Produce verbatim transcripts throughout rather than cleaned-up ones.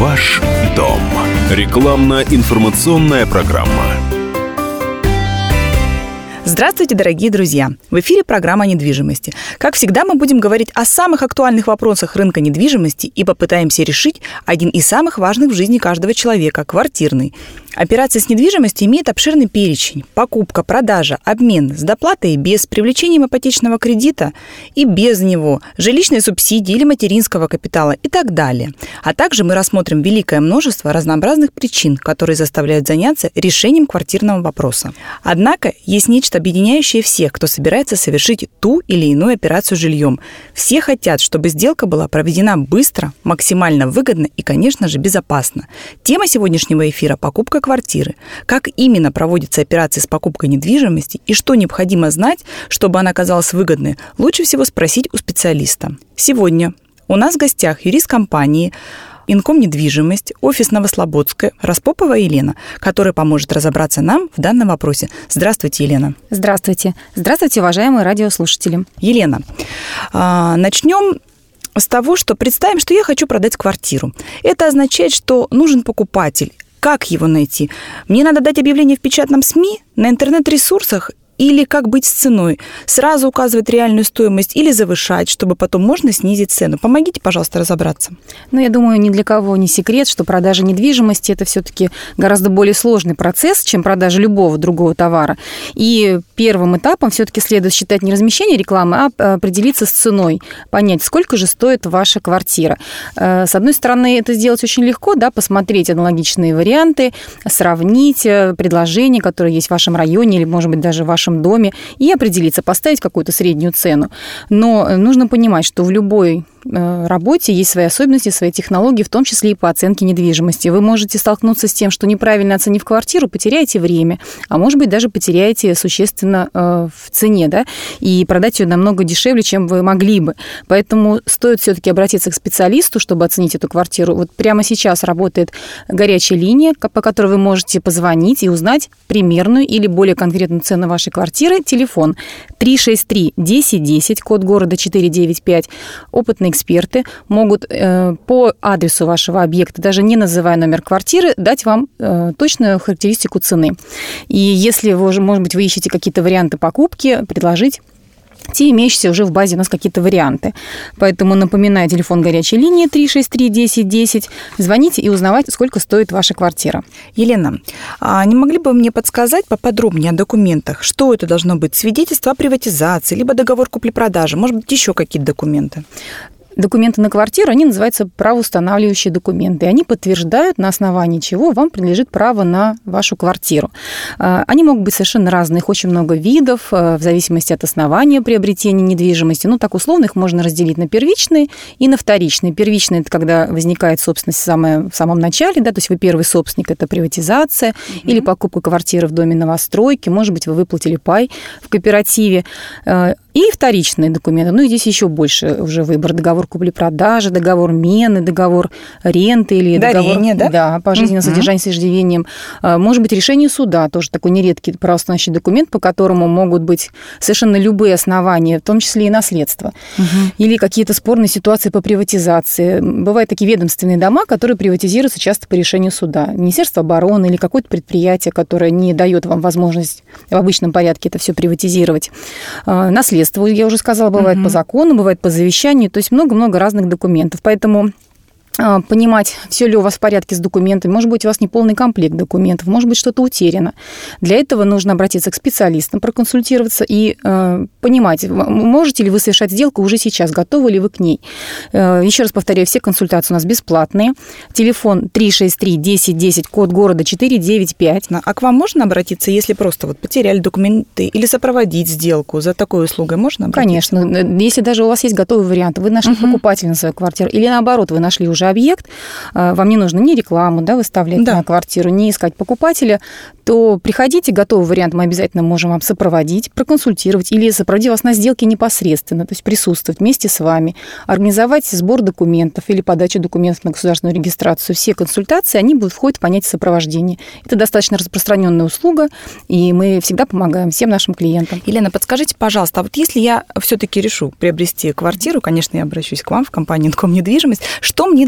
Ваш дом. Рекламно-информационная программа. Здравствуйте, дорогие друзья! В эфире программа о недвижимости. Как всегда, мы будем говорить о самых актуальных вопросах рынка недвижимости и попытаемся решить один из самых важных в жизни каждого человека – квартирный. Операция с недвижимостью имеет обширный перечень: покупка, продажа, обмен, с доплатой и без, привлечением ипотечного кредита и без него, жилищной субсидии или материнского капитала и так далее. А также мы рассмотрим великое множество разнообразных причин, которые заставляют заняться решением квартирного вопроса. Однако есть нечто объединяющее всех, кто собирается совершить ту или иную операцию с жильем. Все хотят, чтобы сделка была проведена быстро, максимально выгодно и, конечно же, безопасно. Тема сегодняшнего эфира – покупка квартиры. Как именно проводится операция с покупкой недвижимости и что необходимо знать, чтобы она оказалась выгодной, лучше всего спросить у специалиста. Сегодня у нас в гостях юрист компании «Инком недвижимость», офис Новослободская, Распопова Елена, которая поможет разобраться нам в данном вопросе. Здравствуйте, Елена. Здравствуйте. Здравствуйте, уважаемые радиослушатели. Елена, начнем с того, что представим, что я хочу продать квартиру. Это означает, что нужен покупатель. Как его найти? Мне надо дать объявление в печатном СМИ, на интернет-ресурсах, или как быть с ценой? Сразу указывать реальную стоимость или завышать, чтобы потом можно снизить цену? Помогите, пожалуйста, разобраться. Ну, я думаю, ни для кого не секрет, что продажа недвижимости – это все-таки гораздо более сложный процесс, чем продажа любого другого товара. И первым этапом все-таки следует считать не размещение рекламы, а определиться с ценой, понять, сколько же стоит ваша квартира. С одной стороны, это сделать очень легко, да, посмотреть аналогичные варианты, сравнить предложения, которые есть в вашем районе или, может быть, даже в вашем доме, и определиться, поставить какую-то среднюю цену. Но нужно понимать, что в любой работе есть свои особенности, свои технологии, в том числе и по оценке недвижимости. Вы можете столкнуться с тем, что неправильно оценив квартиру, потеряете время, а может быть, даже потеряете существенно в цене, да, и продать ее намного дешевле, чем вы могли бы. Поэтому стоит все-таки обратиться к специалисту, чтобы оценить эту квартиру. Вот прямо сейчас работает горячая линия, по которой вы можете позвонить и узнать примерную или более конкретную цену вашей квартиры. Телефон три шесть три десять десять, код города четыре девять пять. Опытные эксперты могут э, по адресу вашего объекта, даже не называя номер квартиры, дать вам э, точную характеристику цены. И если вы, может быть, вы ищете какие-то варианты покупки, предложить те имеющиеся уже в базе у нас какие-то варианты. Поэтому напоминаю, телефон горячей линии три шесть три десять десять. Звоните и узнавайте, сколько стоит ваша квартира. Елена, а не могли бы мне подсказать поподробнее о документах? Что это должно быть? Свидетельство о приватизации, либо договор купли-продажи? Может быть, еще какие-то документы? Документы на квартиру, они называются правоустанавливающие документы. Они подтверждают, на основании чего вам принадлежит право на вашу квартиру. Они могут быть совершенно разные. Их очень много видов, в зависимости от основания приобретения недвижимости. Ну, так условно их можно разделить на первичные и на вторичные. Первичные – это когда возникает собственность в, самое, в самом начале, да, то есть вы первый собственник – это приватизация, mm-hmm. или покупка квартиры в доме новостройки, может быть, вы выплатили пай в кооперативе. И вторичные документы. Ну, и здесь еще больше уже выбор. Договор купли-продажи, договор мены, договор ренты или Дарение, договор да? Да, пожизненное uh-huh. содержание с иждивением. Может быть, решение суда, тоже такой нередкий правоустанавливающий документ, по которому могут быть совершенно любые основания, в том числе и наследство. Uh-huh. Или какие-то спорные ситуации по приватизации. Бывают такие ведомственные дома, которые приватизируются часто по решению суда. Министерство обороны или какое-то предприятие, которое не дает вам возможность в обычном порядке это все приватизировать. Наследство. Я уже сказала, бывает uh-huh. по закону, бывает по завещанию, то есть много-много разных документов. Поэтому понимать, все ли у вас в порядке с документами. Может быть, у вас не полный комплект документов, может быть, что-то утеряно. Для этого нужно обратиться к специалистам, проконсультироваться и э, понимать, можете ли вы совершать сделку уже сейчас, готовы ли вы к ней. Э, еще раз повторяю, все консультации у нас бесплатные. Телефон три шесть три десять десять, код города четыре девять пять. А к вам можно обратиться, если просто вот потеряли документы или сопроводить сделку? За такой услугой можно обратиться? Конечно. Если даже у вас есть готовый вариант, вы нашли uh-huh. покупателя на свою квартиру, или наоборот, вы нашли уже объект, вам не нужно ни рекламу, да, выставлять да. на квартиру, ни искать покупателя, то приходите, готовый вариант мы обязательно можем вам сопроводить, проконсультировать или сопроводить вас на сделке непосредственно, то есть присутствовать вместе с вами, организовать сбор документов или подачу документов на государственную регистрацию. Все консультации, они будут входить в понятие сопровождения. Это достаточно распространенная услуга, и мы всегда помогаем всем нашим клиентам. Елена, подскажите, пожалуйста, а вот если я все-таки решу приобрести квартиру, конечно, я обращусь к вам в компанию «Инком недвижимость», что мне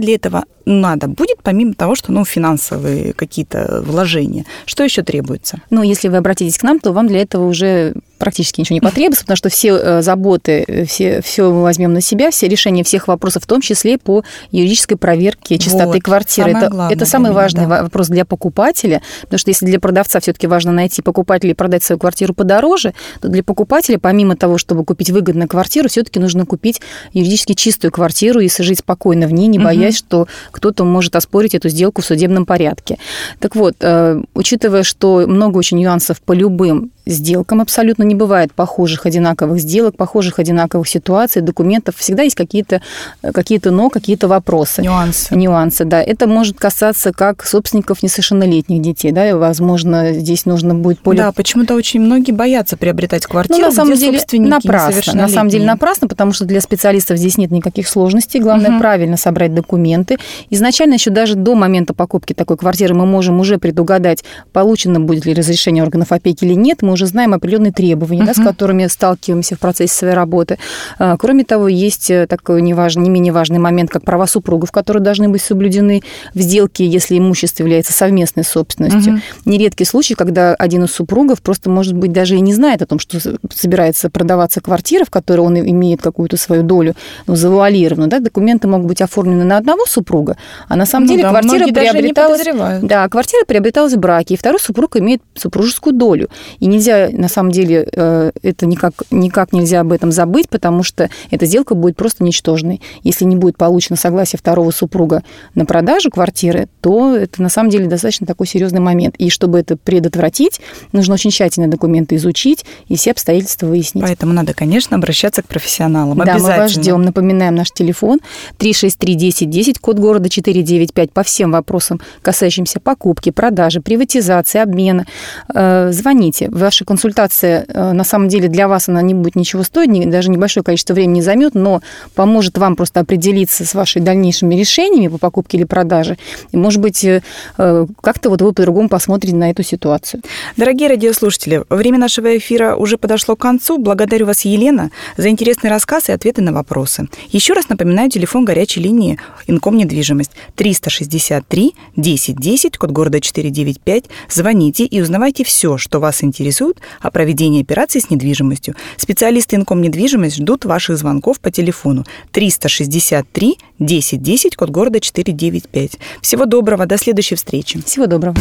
для этого надо будет, помимо того, что, ну, финансовые какие-то вложения? Что еще требуется? Ну, если вы обратитесь к нам, то вам для этого уже практически ничего не потребуется, потому что все заботы, все, все мы возьмем на себя, все решения всех вопросов, в том числе по юридической проверке чистоты вот, квартиры. Это, главное, это самый важный да. вопрос для покупателя, потому что если для продавца все-таки важно найти покупателя и продать свою квартиру подороже, то для покупателя, помимо того, чтобы купить выгодную квартиру, все-таки нужно купить юридически чистую квартиру и жить спокойно в ней, не боясь, угу. что кто-то может оспорить эту сделку в судебном порядке. Так вот, учитывая, что много очень нюансов по любым сделкам абсолютно не бывает похожих одинаковых сделок, похожих одинаковых ситуаций, документов. Всегда есть какие-то, какие-то но, какие-то вопросы. Нюансы. Нюансы, да. Это может касаться как собственников несовершеннолетних детей, да, и, возможно, здесь нужно будет... Более... Да, почему-то очень многие боятся приобретать квартиру, ну, на самом где деле, собственники напрасно. На самом деле напрасно, потому что для специалистов здесь нет никаких сложностей. Главное, угу. правильно собрать документы. Изначально еще даже до момента покупки такой квартиры мы можем уже предугадать, получено будет ли разрешение органов опеки или нет. Мы уже знаем определенные требования, uh-huh. да, с которыми сталкиваемся в процессе своей работы. Кроме того, есть такой неважный, не менее важный момент, как права супругов, которые должны быть соблюдены в сделке, если имущество является совместной собственностью. Uh-huh. Нередкий случай, когда один из супругов просто, может быть, даже и не знает о том, что собирается продаваться квартира, в которой он имеет какую-то свою долю, ну, завуалированную. Да, документы могут быть оформлены на одного супруга, а на самом ну, деле да, квартира приобреталась... Да, квартира приобреталась в браке, и второй супруг имеет супружескую долю. И нельзя... На самом деле это никак, никак нельзя об этом забыть, потому что эта сделка будет просто ничтожной. Если не будет получено согласие второго супруга на продажу квартиры, то это на самом деле достаточно такой серьезный момент. И чтобы это предотвратить, нужно очень тщательно документы изучить и все обстоятельства выяснить. Поэтому надо, конечно, обращаться к профессионалам. Да, мы вас ждем. Напоминаем наш телефон три шесть три десять десять, код города четыре девять пять, по всем вопросам, касающимся покупки, продажи, приватизации, обмена. Звоните. Ваши консультации, на самом деле, для вас она не будет ничего стоить, даже небольшое количество времени займет, но поможет вам просто определиться с вашими дальнейшими решениями по покупке или продаже. И, может быть, как-то вот вы по-другому посмотрите на эту ситуацию. Дорогие радиослушатели, время нашего эфира уже подошло к концу. Благодарю вас, Елена, за интересный рассказ и ответы на вопросы. Еще раз напоминаю телефон горячей линии Инком недвижимость триста шестьдесят три десять десять, код города четыре девять пять. Звоните и узнавайте все, что вас интересует о проведении операций с недвижимостью. Специалисты Инком недвижимость ждут ваших звонков по телефону триста шестьдесят три десять десять, код города четыре девять пять. Всего доброго, до следующей встречи. Всего доброго.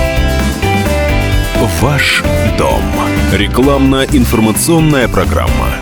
Ваш дом. Рекламно-информационная программа.